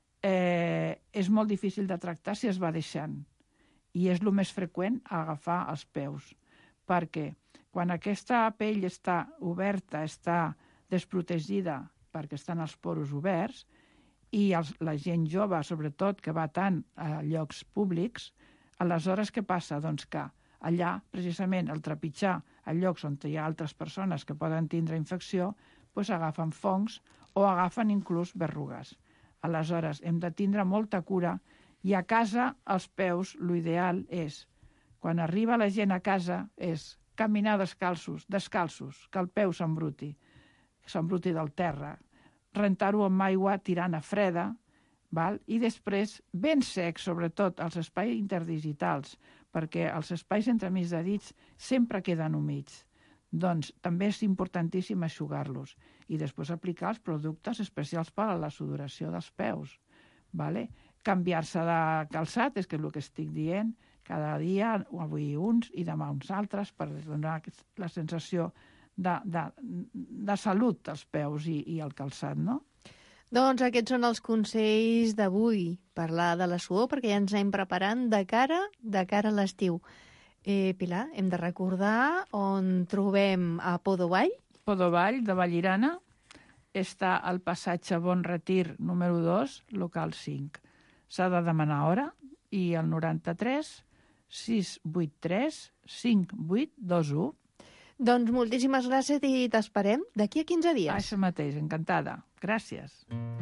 eh, és molt difícil de tractar si es va deixant, i és el més freqüent agafar els peus, perquè quan aquesta pell està oberta, està desprotegida perquè estan els poros oberts, i els, la gent jove, sobretot, que va tant a llocs públics, aleshores què passa? Doncs que allà, precisament, al trepitjar a llocs on hi ha altres persones que poden tindre infecció, doncs agafen fongs o agafen inclús berrugues. Aleshores, hem de tindre molta cura, i a casa, els peus, l'ideal és, quan arriba la gent a casa, és caminar descalços, descalços, que el peu s'embruti, s'embruti del terra, rentar-ho amb aigua tirant a freda, val? I després ben secs, sobretot els espais interdigitals, perquè els espais entremig de dits sempre queden humits. Doncs també és importantíssim eixugar-los i després aplicar els productes especials per a la sudoració dels peus. Vale? Canviar-se de calçat, és que és el que estic dient, cada dia, avui uns i demà uns altres, per donar la sensació de, de, de salut als peus i, i al calçat, no? Doncs aquests són els consells d'avui, parlar de la suor, perquè ja ens anem preparant de cara, de cara a l'estiu. Eh, Pilar, hem de recordar on trobem a Podovall. Podovall, de Vallirana, està al passatge Bon Retir número dos, local cinc. S'ha de demanar hora i el noranta-tres sis vuit tres cinc vuit dos u. Doncs moltíssimes gràcies i t'esperem d'aquí a quinze dies. Això mateix, encantada. Gràcies.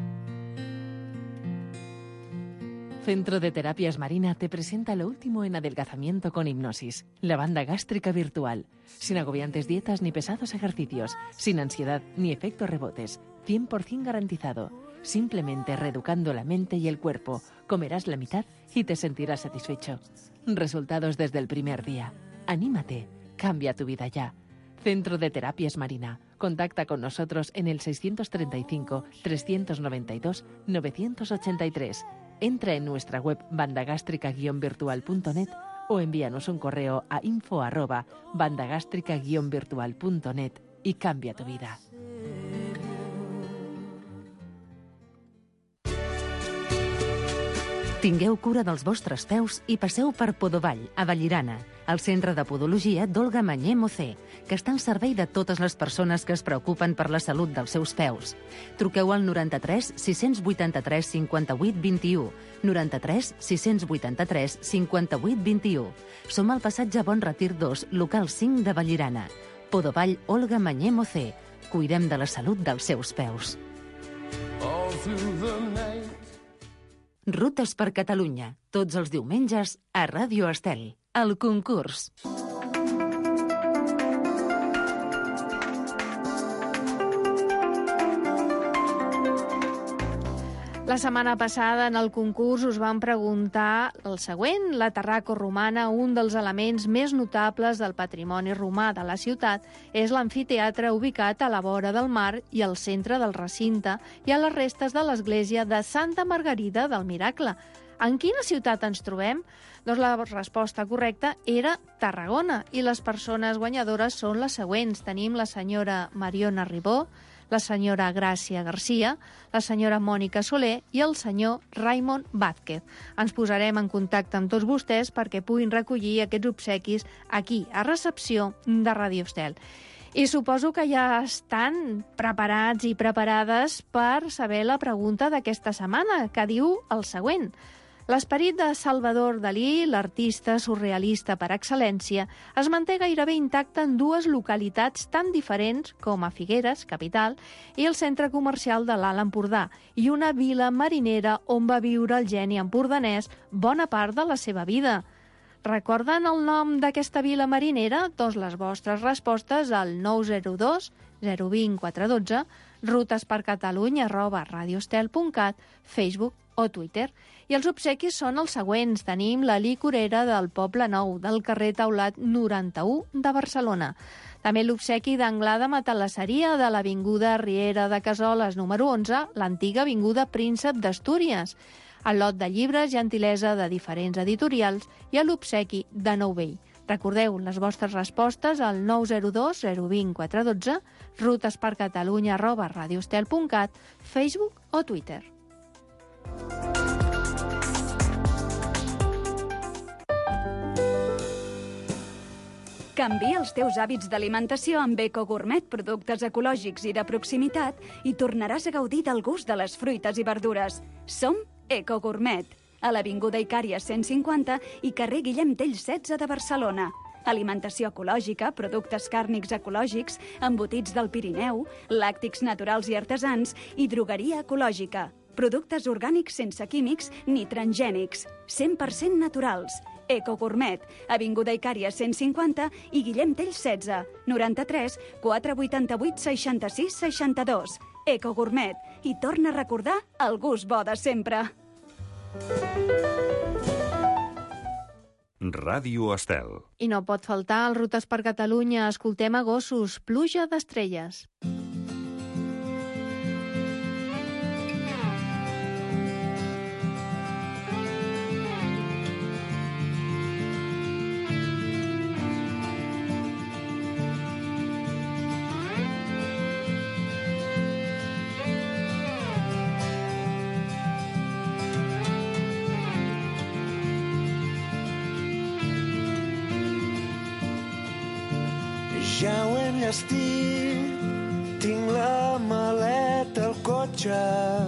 Centro de Terapias Marina te presenta lo último en adelgazamiento con hipnosis, la banda gástrica virtual, sin agobiantes dietas ni pesados ejercicios, sin ansiedad ni efectos rebotes, cien por ciento garantizado. Simplemente reeducando la mente y el cuerpo, comerás la mitad y te sentirás satisfecho. Resultados desde el primer día. Anímate, cambia tu vida ya. Centro de Terapias Marina. Contacta con nosotros en el seiscientos treinta y cinco, trescientos noventa y dos, novecientos ochenta y tres. Entra en nuestra web bandagástrica guion virtual punto net o envíanos un correo a info arroba bandagástrica guion virtual punto net y cambia tu vida. Tingueu cura dels vostres peus i passeu per Podovall, a Vallirana, el centre de podologia d'Olga Mañé Mocé, que està al servei de totes les persones que es preocupen per la salut dels seus peus. Truqueu al noranta-tres sis vuitanta-tres cinquanta-vuit vint-i-u, noranta-tres sis vuitanta-tres cinquanta-vuit vint-i-u. Som al passatge Bon Retir dos, local cinc de Vallirana. Podovall, Olga Mañé Mocé. Cuidem de la salut dels seus peus. All through the night. Rutes per Catalunya, tots els diumenges a Ràdio Estel. El concurs. La La setmana passada, en el concurs, us vam preguntar el següent. La Terraco Romana, un dels elements més notables del patrimoni romà de la ciutat, és l'amfiteatre ubicat a la vora del mar i al centre del recinte i a les restes de l'església de Santa Margarida del Miracle. En quina ciutat ens trobem? Doncs la resposta correcta era Tarragona i les persones guanyadores són les següents. Tenim la senyora Mariona Ribó, la senyora Gràcia Garcia, la senyora Mònica Soler i el senyor Raimon Vázquez. Ens posarem en contacte amb tots vostès perquè puguin recollir aquests obsequis aquí, a recepció de Ràdio Estel. I suposo que ja estan preparats i preparades per saber la pregunta d'aquesta setmana, que diu el següent. L'esperit de Salvador Dalí, l'artista surrealista per excel·lència, es manté gairebé intacte en dues localitats tan diferents com a Figueres, capital, i el centre comercial de l'Alt Empordà, i una vila marinera on va viure el geni empordanès bona part de la seva vida. Recorden el nom d'aquesta vila marinera? Doncs les vostres respostes al nou zero dos zero dos zero quatre uno dos, rutespercatalunya arroba radioestel punt cat, Facebook o Twitter. I els obsequis són els següents. Tenim la licorera del Poble Nou, del carrer Taulat noranta-u de Barcelona. També l'obsequi d'Anglada Matalasseria de l'Avinguda Riera de Casoles número onze, l'antiga Avinguda Príncep d'Astúries. El lot de llibres, gentilesa de diferents editorials i l'obsequi de Nou Vell. Recordeu les vostres respostes al nou zero dos zero dos zero quatre uno dos, rutespercatalunya arroba radioestel punt cat, Facebook o Twitter. Canvia els teus hàbits d'alimentació amb Eco Gourmet, productes ecològics i de proximitat, i tornaràs a gaudir del gust de les fruites i verdures. Som Eco Gourmet, a l'Avinguda Icària cent cinquanta i carrer Guillem Tell setze de Barcelona. Alimentació ecològica, productes càrnics ecològics, embotits del Pirineu, làctics naturals i artesans i drogueria ecològica. Productes orgànics sense químics ni transgènics, cent per cent naturals. Eco Gourmet, Avinguda Icària cent cinquanta i Guillem Tell setze, noranta-tres quatre vuitanta-vuit seixanta-sis seixanta-dos. Eco Gourmet, i torna a recordar el gust bo de sempre. Ràdio Estel. I no pot faltar el Rutes per Catalunya. Escoltem a gossos, pluja d'estrelles. Ja ho he enllestit, tinc la maleta al cotxe.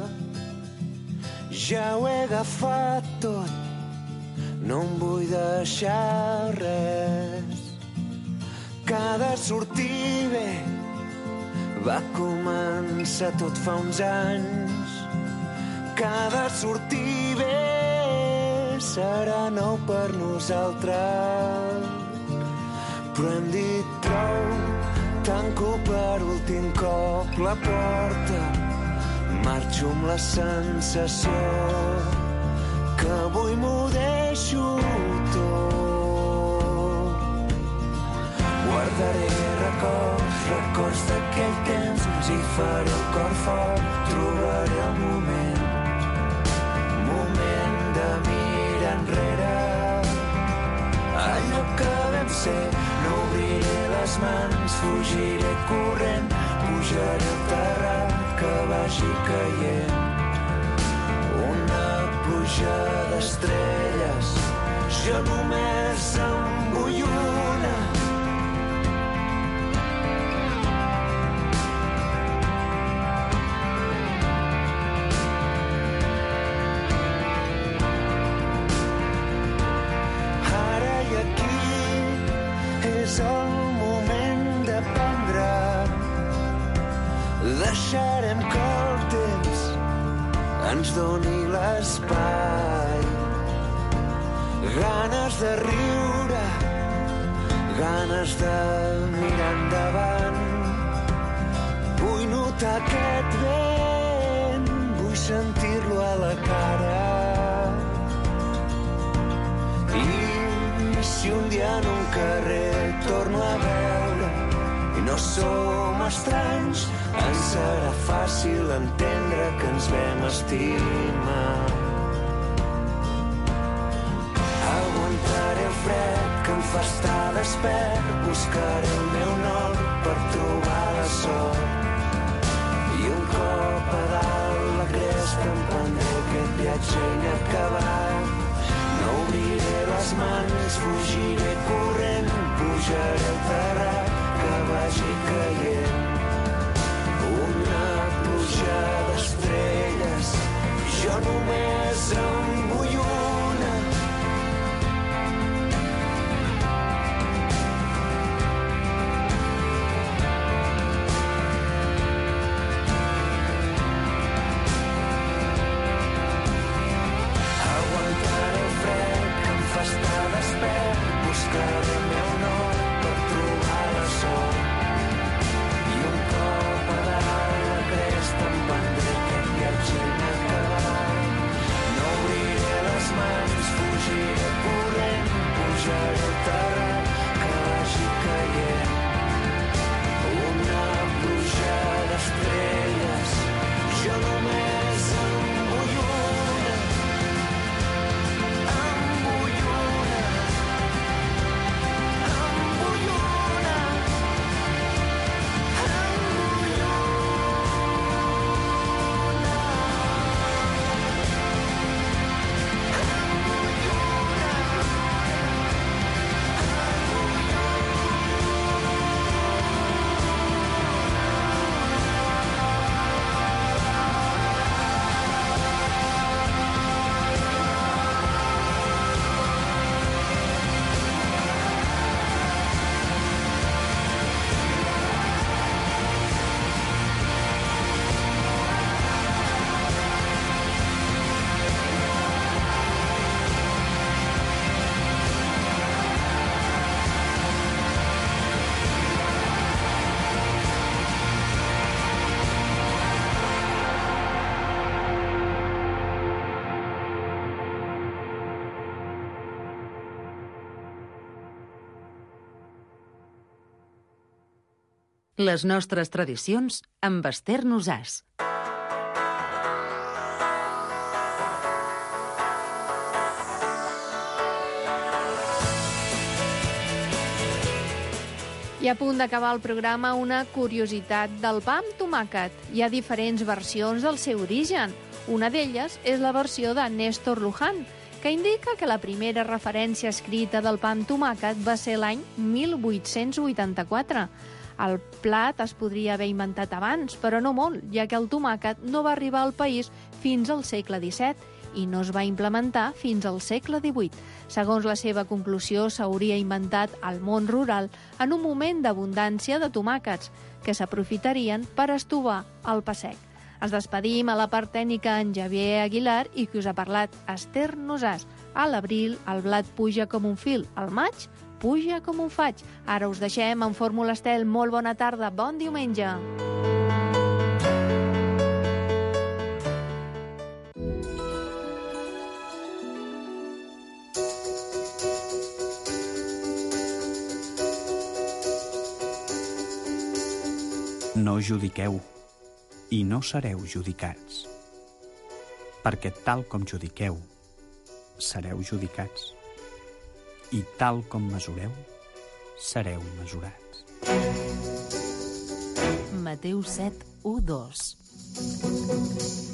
Ja ho he agafat tot, no em vull deixar res. Cada sortir bé va començar tot fa uns anys. Cada sortir bé serà nou per nosaltres. Però hem dit prou, tanco per últim cop la porta. Marxo amb la sensació que avui m'ho deixo tot. Guardaré records, records d'aquell temps, i faré el cor fort, trobaré el moment, moment de mirar enrere. Allò que vam ser, no obriré les mans, fugiré corrent, pujaré el terrat que vagi caient. Una pluja d'estrelles, jo només en vull una. És el moment d'aprendre. Deixarem que el temps ens doni l'espai. Ganes de riure, ganes de mirar endavant. Vull notar aquest vent, vull sentir-lo a la cara. I si un dia en un carrer torno a veure i no som estranys, ens serà fàcil entendre que ens vam estimar. Aguantaré el fred que em fa estar despert, buscaré el meu nord per trobar la sort. I un cop a dalt la cresta emprendré aquest viatge inacabat. No obriré les mans, fugiré corrent, pujaré el terrat que vagi caient. Una pluja d'estrelles, jo només em vull una. Aguantaré el fred que em fa estar despert, buscaré el meu nord per trobar la sort. I un cop a dalt la cresta emprendré aquest viatge inacabat. No obriré les mans, fugiré corrent, pujaré el terrat que vagi caient. Una pluja d'estrelles, jo només em vull una. Em vull una. Em vull una. Em vull una. Les nostres tradicions amb Esther Nosàs. I a punt d'acabar el programa, una curiositat del pa amb tomàquet. Hi ha diferents versions del seu origen. Una d'elles és la versió de Néstor Luján, que indica que la primera referència escrita del pa amb tomàquet va ser l'any mil vuit-cents vuitanta-quatre. El plat es podria haver inventat abans, però no molt, ja que el tomàquet no va arribar al país fins al segle disset i no es va implementar fins al segle divuit. Segons la seva conclusió, s'hauria inventat al món rural en un moment d'abundància de tomàquets, que s'aprofitarien per estovar el pa sec. Ens despedim a la part tècnica en Javier Aguilar i que us ha parlat Esther Nosàs. A l'abril el blat puja com un fil, al maig puja com un faig. Ara us deixem en Fórmula Estel. Molt bona tarda, bon diumenge. No judiqueu, i no sereu judicats, perquè tal com judiqueu, sereu judicats, i tal com mesureu, sereu mesurats. Mateu set, u, dos.